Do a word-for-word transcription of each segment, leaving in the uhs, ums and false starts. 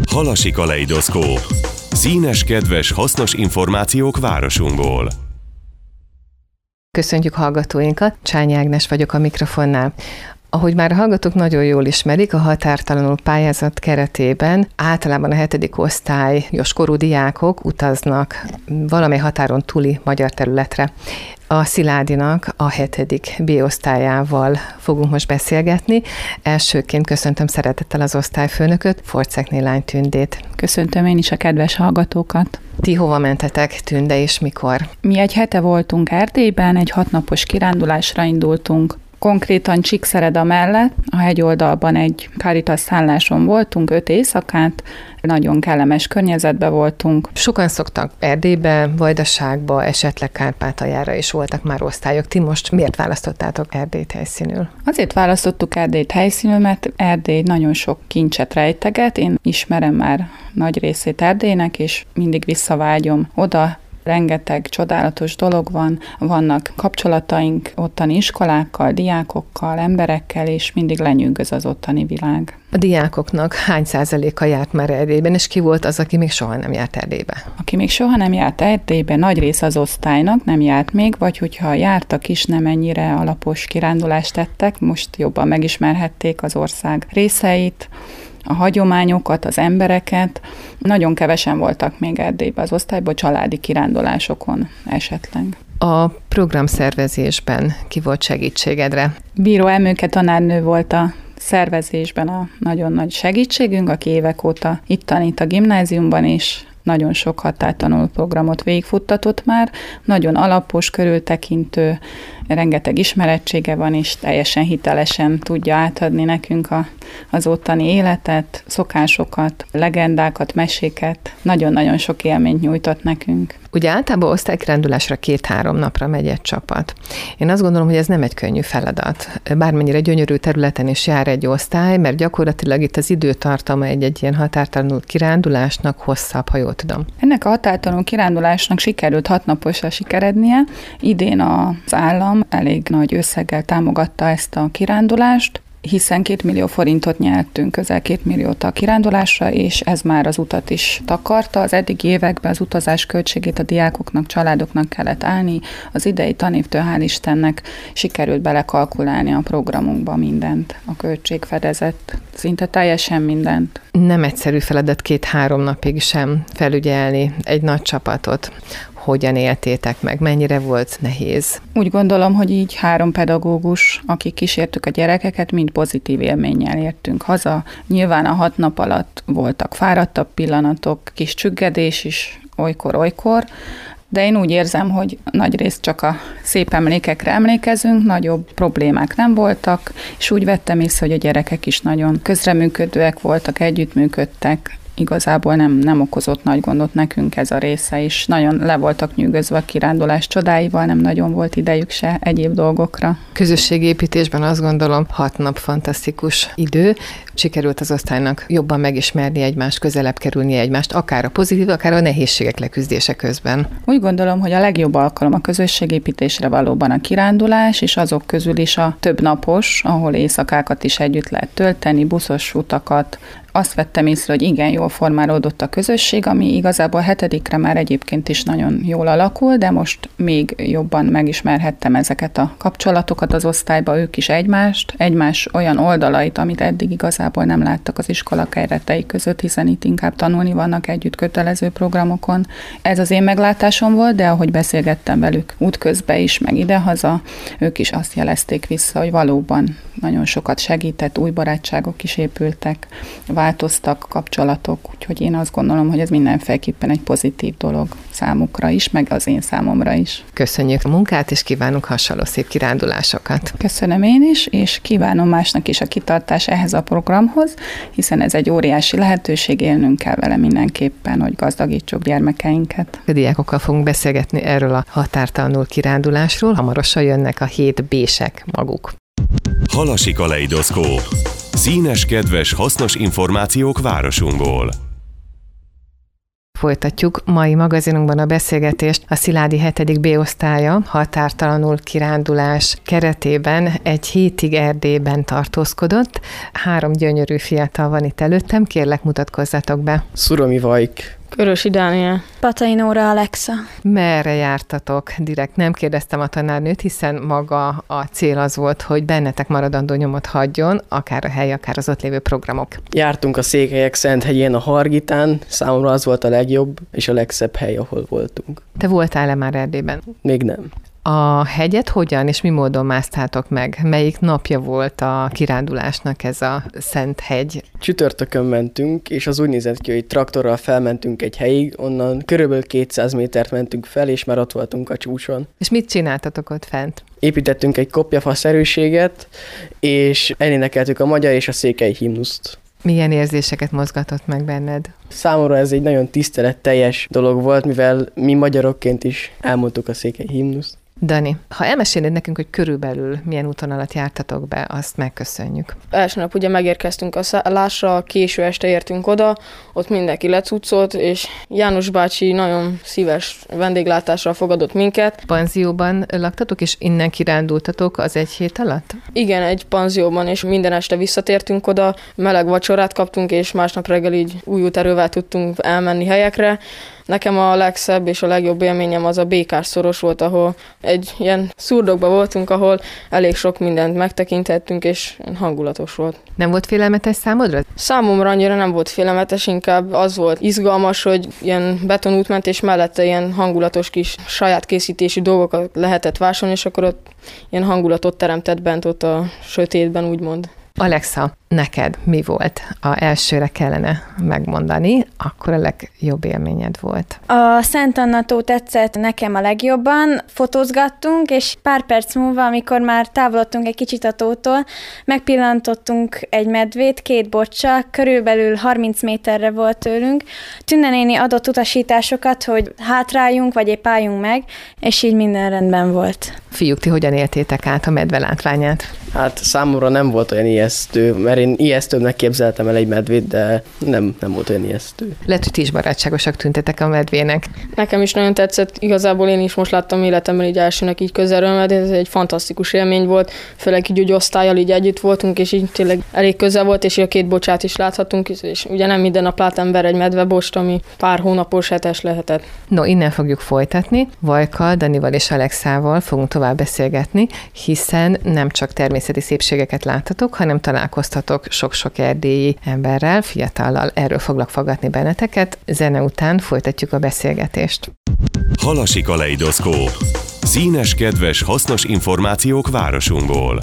Halasi kaleidoszkóp. Színes, kedves, hasznos információk városunkból. Köszöntjük hallgatóinkat, Csányi Ágnes vagyok a mikrofonnál. Ahogy már a hallgatók nagyon jól ismerik, a határtalanul pályázat keretében általában a hetedik osztályos korú diákok utaznak valamely határon túli magyar területre. A Sziládinak a hetedik B-osztályával fogunk most beszélgetni. Elsőként köszöntöm szeretettel az osztályfőnököt, Forczekné Lány Tündét. Köszöntöm én is a kedves hallgatókat. Ti hova mentetek, Tünde, és mikor? Mi egy hete voltunk Erdélyben, egy hatnapos kirándulásra indultunk. Konkrétan Csíkszereda mellett a hegyoldalban egy Caritas szálláson voltunk, öt éjszakát, nagyon kellemes környezetben voltunk. Sokan szoktak Erdélybe, Vajdaságba, esetleg Kárpátaljára is voltak már osztályok. Ti most miért választottátok Erdélyt helyszínül? Azért választottuk Erdélyt helyszínül, mert Erdély nagyon sok kincset rejteget. Én ismerem már nagy részét Erdélynek, és mindig visszavágyom oda. Rengeteg csodálatos dolog van, vannak kapcsolataink ottani iskolákkal, diákokkal, emberekkel, és mindig lenyűgöz az ottani világ. A diákoknak hány százaléka járt már Erdélyben, és ki volt az, aki még soha nem járt Erdélybe? Aki még soha nem járt Erdélybe, nagy rész az osztálynak nem járt még, vagy hogyha jártak is, nem ennyire alapos kirándulást tettek, most jobban megismerhették az ország részeit, a hagyományokat, az embereket. Nagyon kevesen voltak még Erdélyben az osztályban, családi kirándulásokon esetleg. A programszervezésben ki volt segítségedre? Bíró Emőke tanárnő volt a szervezésben a nagyon nagy segítségünk, aki évek óta itt tanít a gimnáziumban, és nagyon sok határtanuló programot végigfuttatott már, nagyon alapos, körültekintő, rengeteg ismerettsége van, és teljesen hitelesen tudja átadni nekünk a, az ottani életet, szokásokat, legendákat, meséket. Nagyon-nagyon sok élményt nyújtott nekünk. Ugye általában osztálykirándulásra két-három napra megy egy csapat. Én azt gondolom, hogy ez nem egy könnyű feladat. Bármennyire gyönyörű területen is jár egy osztály, mert gyakorlatilag itt az időtartama egy-egy ilyen határtalanul kirándulásnak hosszabb, ha jól tudom. Ennek a határtalanul kirándulásnak sikerült hatnaposra sikerednie. Idén az állam elég nagy összeggel támogatta ezt a kirándulást, hiszen két millió forintot nyertünk, közel két milliót a kirándulásra, és ez már az utat is takarta. Az eddigi években az utazás költségét a diákoknak, családoknak kellett állni. Az idei tanévtől hál' Istennek sikerült belekalkulálni a programunkba mindent. A költség fedezett szinte teljesen mindent. Nem egyszerű feladat két-három napig sem felügyelni egy nagy csapatot. Hogyan éltétek meg? Mennyire volt nehéz? Úgy gondolom, hogy így három pedagógus, akik kísértük a gyerekeket, mind pozitív élménnyel értünk haza. Nyilván a hat nap alatt voltak fáradtabb pillanatok, kis csüggedés is, olykor-olykor, de én úgy érzem, hogy nagyrészt csak a szép emlékekre emlékezünk, nagyobb problémák nem voltak, és úgy vettem észre, hogy a gyerekek is nagyon közreműködőek voltak, együttműködtek. Igazából nem, nem okozott nagy gondot nekünk ez a része is. Nagyon le voltak nyűgözve a kirándulás csodáival, nem nagyon volt idejük se egyéb dolgokra. Közösségépítésben azt gondolom, hat nap fantasztikus idő. Sikerült az osztálynak jobban megismerni egymást, közelebb kerülni egymást, akár a pozitív, akár a nehézségek leküzdése közben. Úgy gondolom, hogy a legjobb alkalom a közösségépítésre valóban a kirándulás, és azok közül is a több napos, ahol éjszakákat is együtt lehet tölteni, buszos utakat. Azt vettem észre, hogy igen jól formálódott a közösség, ami igazából hetedikre már egyébként is nagyon jól alakul, de most még jobban megismerhettem ezeket a kapcsolatokat az osztályba, ők is egymást, egymás olyan oldalait, amit eddig igazából nem láttak az iskola keretei között, hiszen itt inkább tanulni vannak együtt kötelező programokon. Ez az én meglátásom volt, de ahogy beszélgettem velük útközben is, meg idehaza, ők is azt jelezték vissza, hogy valóban nagyon sokat segített, új barátságok is épültek, változtak kapcsolatok, úgyhogy én azt gondolom, hogy ez mindenféleképpen egy pozitív dolog számukra is, meg az én számomra is. Köszönjük a munkát, és kívánunk hasonló szép kirándulásokat. Köszönöm én is, és kívánom másnak is a kitartás ehhez a programhoz, hiszen ez egy óriási lehetőség, élnünk kell vele mindenképpen, hogy gazdagítsuk gyermekeinket. A diákokkal fogunk beszélgetni erről a határtalanul kirándulásról, hamarosan jönnek a hét bések maguk. Halasi kaleidoszkóp. Színes, kedves, hasznos információk városunkból. Folytatjuk mai magazinunkban a beszélgetést a Sziládi hetedik B-osztálya határtalanul kirándulás keretében egy hétig Erdélyben tartózkodott. Három gyönyörű fiatal van itt előttem, kérlek mutatkozzatok be. Szuromi Vajk. Körösi Dániel. Patai Nóra Alexa. Merre jártatok? Direkt nem kérdeztem a tanárnőt, hiszen maga a cél az volt, hogy bennetek maradandó nyomot hagyjon, akár a hely, akár az ott lévő programok. Jártunk a Székelyek Szenthegyén, a Hargitán, számomra az volt a legjobb és a legszebb hely, ahol voltunk. Te voltál-e már Erdélyben? Még nem. A hegyet hogyan és mi módon másztátok meg? Melyik napja volt a kirándulásnak ez a Szent hegy? Csütörtökön mentünk, és az úgy nézett ki, hogy traktorral felmentünk egy helyig, onnan körülbelül kétszáz métert mentünk fel, és már ott voltunk a csúcson. És mit csináltatok ott fent? Építettünk egy kopjafaszerűséget, és elénekeltük a magyar és a székely himnuszt. Milyen érzéseket mozgatott meg benned? Számomra ez egy nagyon tiszteletteljes dolog volt, mivel mi magyarokként is elmondtuk a székely himnuszt. Dani, ha elmesélnéd nekünk, hogy körülbelül milyen úton alatt jártatok be, azt megköszönjük. Első nap ugye megérkeztünk a szállásra, késő este értünk oda, ott mindenki lecuccolt, és János bácsi nagyon szíves vendéglátással fogadott minket. Panzióban laktatok, és innen kirándultatok az egy hét alatt? Igen, egy panzióban, és minden este visszatértünk oda, meleg vacsorát kaptunk, és másnap reggel így új erővel tudtunk elmenni helyekre. Nekem a legszebb és a legjobb élményem az a Békás szoros volt, ahol egy ilyen szurdokban voltunk, ahol elég sok mindent megtekintettünk, és hangulatos volt. Nem volt félelmetes számodra? Számomra annyira nem volt félelmetes, inkább az volt izgalmas, hogy ilyen betonútmentés mellette ilyen hangulatos kis saját készítésű dolgokat lehetett vásárolni, és akkor ott ilyen hangulatot teremtett bent ott a sötétben, úgymond. Alexa, neked mi volt? A elsőre kellene megmondani, akkor a legjobb élményed volt. A Szent Anna tó tetszett nekem a legjobban. Fotózgattunk, és pár perc múlva, amikor már távolodtunk egy kicsit a tótól, megpillantottunk egy medvét, két boccsal, körülbelül harminc méterre volt tőlünk. Tünde néni adott utasításokat, hogy hátráljunk, vagy épp álljunk meg, és így minden rendben volt. Fiúk, ti hogyan éltétek át a medve látványát? Hát számomra nem volt olyan ijesztő, mert én ijesztőbbnek képzeltem el egy medvét, de nem, nem volt olyan ijesztő. Lehet, hogy ti is barátságosak tüntetek a medvének. Nekem is nagyon tetszett, igazából én is most láttam életemben így elsőnek így közelről, mert ez egy fantasztikus élmény volt, főleg így úgy osztállyal így együtt voltunk, és így tényleg elég közel volt, és a két bocsát is láthatunk, és ugye nem minden nap lát ember egy medvebost, ami pár hónapos, hetes lehetett. No, innen fogjuk folytatni. Vajkkal, Danival és Alexával fogunk tovább beszélgetni, hiszen nem csak természeti szépségeket láthatok, hanem találkoztatok sok-sok erdélyi emberrel, fiatallal. Erről foglak fogadni benneteket. Zene után folytatjuk a beszélgetést. Halasi kaleidoszkóp. Színes, kedves, hasznos információk városunkból.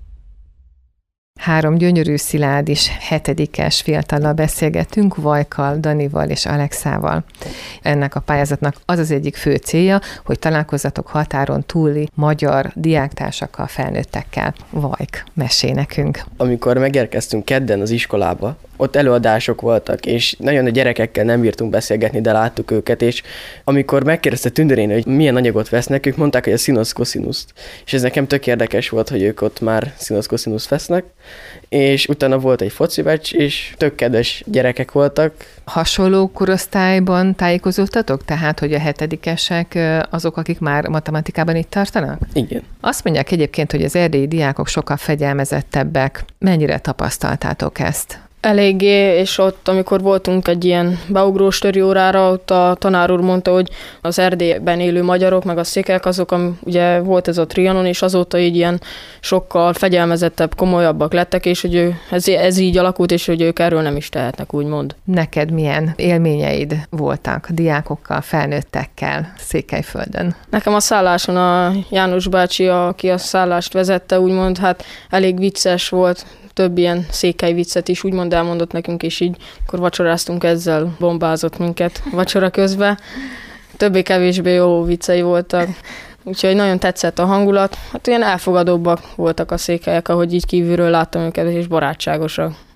Három gyönyörű sziládis hetedikes fiatallal beszélgetünk, Vajkkal, Danival és Alexával. Ennek a pályázatnak az az egyik fő célja, hogy találkozzatok határon túli magyar diáktársakkal, felnőttekkel. Vajk, mesélj nekünk. Amikor megérkeztünk kedden az iskolába, ott előadások voltak, és nagyon a gyerekekkel nem bírtunk beszélgetni, de láttuk őket, és amikor megkérdezte Tündörénő, hogy milyen anyagot vesznek, ők mondták, hogy a színusz-koszínuszt. És ez nekem tök érdekes volt, hogy ők ott már színusz-koszínuszt vesznek, és utána volt egy focimeccs, és tök kedves gyerekek voltak. Hasonló korosztályban tájékozódtatok? Tehát, hogy a hetedikesek azok, akik már matematikában itt tartanak? Igen. Azt mondják egyébként, hogy az erdélyi diákok sokkal fegyelmezettebbek. Mennyire tapasztaltátok ezt? Eléggé, és ott, amikor voltunk egy ilyen beugrós töri órára, ott a tanár úr mondta, hogy az Erdélyben élő magyarok, meg a székelyek azok, ami, ugye volt ez a Trianon, és azóta így ilyen sokkal fegyelmezettebb, komolyabbak lettek, és hogy ő, ez, ez így alakult, és hogy ők erről nem is tehetnek, úgymond. Neked milyen élményeid voltak diákokkal, felnőttekkel Székelyföldön? Nekem a szálláson a János bácsi, aki a szállást vezette, úgymond, hát elég vicces volt, több ilyen székely viccet is úgymond elmondott nekünk, és így, akkor vacsoráztunk, ezzel bombázott minket vacsora közben. Többé-kevésbé jó viccei voltak, úgyhogy nagyon tetszett a hangulat. Hát ilyen elfogadóbbak voltak a székelyek, ahogy így kívülről láttam őket, és barátságosak.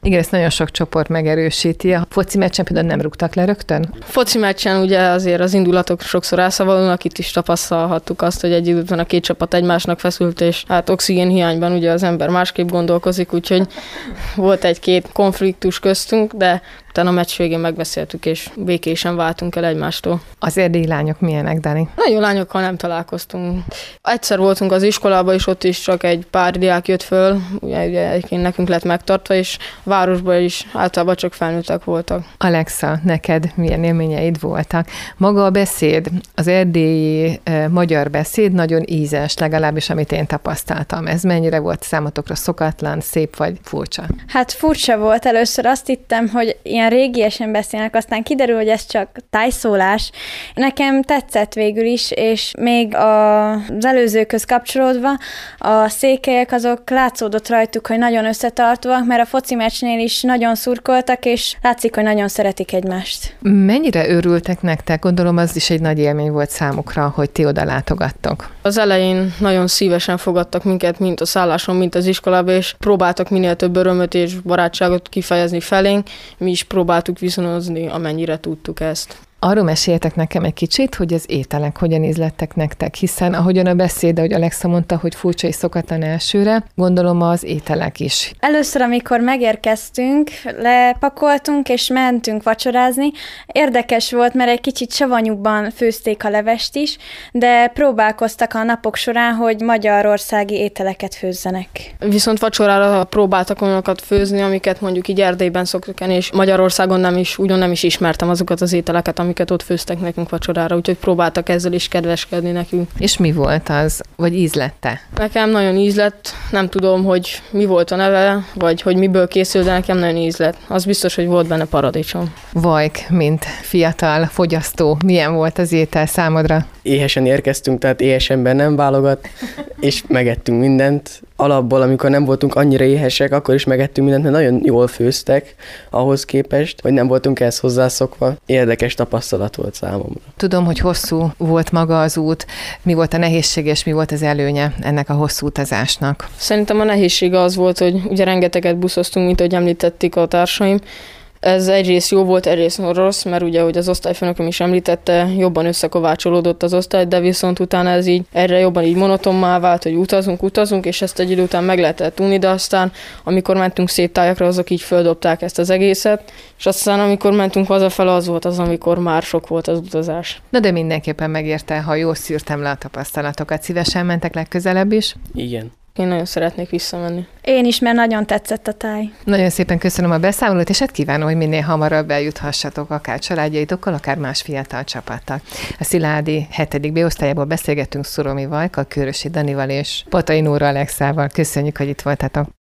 Igen, ezt nagyon sok csoport megerősíti. A foci meccsen például nem rúgtak le rögtön? Foci meccsen ugye azért az indulatok sokszor elszavalulnak, itt is tapasztalhattuk azt, hogy egy időben a két csapat egymásnak feszült, és hát oxigén hiányban ugye az ember másképp gondolkozik, úgyhogy volt egy-két konfliktus köztünk, de utána a meccs végén megbeszéltük, és békésen váltunk el egymástól. Az erdélyi lányok milyenek, Dani? Nagyon lányokkal nem találkoztunk. Egyszer voltunk az iskolában, és ott is csak egy pár diák jött föl, ugye, ugye egyébként nekünk lett megtartva, és városban is általában csak felnőttek voltak. Alexa, neked milyen élményeid voltak? Maga a beszéd, az erdélyi e, magyar beszéd nagyon ízes, legalábbis amit én tapasztaltam. Ez mennyire volt számotokra szokatlan, szép vagy furcsa? Hát furcsa volt. Először azt hittem, hogy ilyen régiesen beszélnek, aztán kiderül, hogy ez csak tájszólás. Nekem tetszett végül is, és még az előzőköz kapcsolódva a székelyek azok látszódott rajtuk, hogy nagyon összetartóak, mert a foci meccsnél is nagyon szurkoltak, és látszik, hogy nagyon szeretik egymást. Mennyire örültek nektek? Gondolom az is egy nagy élmény volt számukra, hogy ti oda látogattok. Az elején nagyon szívesen fogadtak minket, mint a szálláson, mint az iskolában, és próbáltak minél több örömöt és barátságot kifejezni felénk. Mi is próbáltuk viszonozni, amennyire tudtuk ezt. Arról meséljetek nekem egy kicsit, hogy az ételek hogyan ízlettek nektek, hiszen ahogyan a beszéd, ahogy Alexa mondta, hogy furcsa és szokatlan elsőre, gondolom az ételek is. Először, amikor megérkeztünk, lepakoltunk és mentünk vacsorázni. Érdekes volt, mert egy kicsit savanyúbban főzték a levest is, de próbálkoztak a napok során, hogy magyarországi ételeket főzzenek. Viszont vacsorára próbáltak olyanokat főzni, amiket mondjuk így Erdélyben szoktuk enni, és Magyarországon nem is, ugyan nem is ismertem azokat az ételeket, amiket ott főztek nekünk vacsorára, úgyhogy próbáltak ezzel is kedveskedni nekünk. És mi volt az, vagy ízlette? Nekem nagyon ízlett, nem tudom, hogy mi volt a neve, vagy hogy miből készült, de nekem nagyon ízlett. Az biztos, hogy volt benne paradicsom. Vajk, mint fiatal fogyasztó, milyen volt az étel számodra? Éhesen érkeztünk, tehát éhes ember nem válogat, és megettünk mindent. Alapból, amikor nem voltunk annyira éhesek, akkor is megettünk mindent, mert nagyon jól főztek ahhoz képest, hogy nem voltunk ehhez hozzászokva. Érdekes tapasztalat volt számomra. Tudom, hogy hosszú volt maga az út. Mi volt a nehézség, és mi volt az előnye ennek a hosszú utazásnak? Szerintem a nehézsége az volt, hogy ugye rengeteget buszoztunk, mint ahogy említették a társaim. Ez egyrészt jó volt, egyrészt rossz, mert ugye, hogy az osztályfőnököm is említette, jobban összekovácsolódott az osztály, de viszont utána ez így erre jobban így monotommá vált, hogy utazunk, utazunk, és ezt egy idő után meg lehetett unni, de aztán, amikor mentünk szép tájakra, azok így földobták ezt az egészet, és aztán, amikor mentünk hazafele, az volt az, amikor már sok volt az utazás. Na de mindenképpen megérte, ha jól szűrtem le a tapasztalatokat. Szívesen mentek legközelebb is? Igen. Én nagyon szeretnék visszamenni. Én is, mert nagyon tetszett a táj. Nagyon szépen köszönöm a beszámolót, és hát kívánom, hogy minél hamarabb eljuthassatok akár családjaitokkal, akár más fiatal csapattal. A Sziládi hetedik B-osztályából beszélgettünk Szoromi Vajka, Kőrösi Danival és Patai Nóra Alexával. Köszönjük, hogy itt voltatok.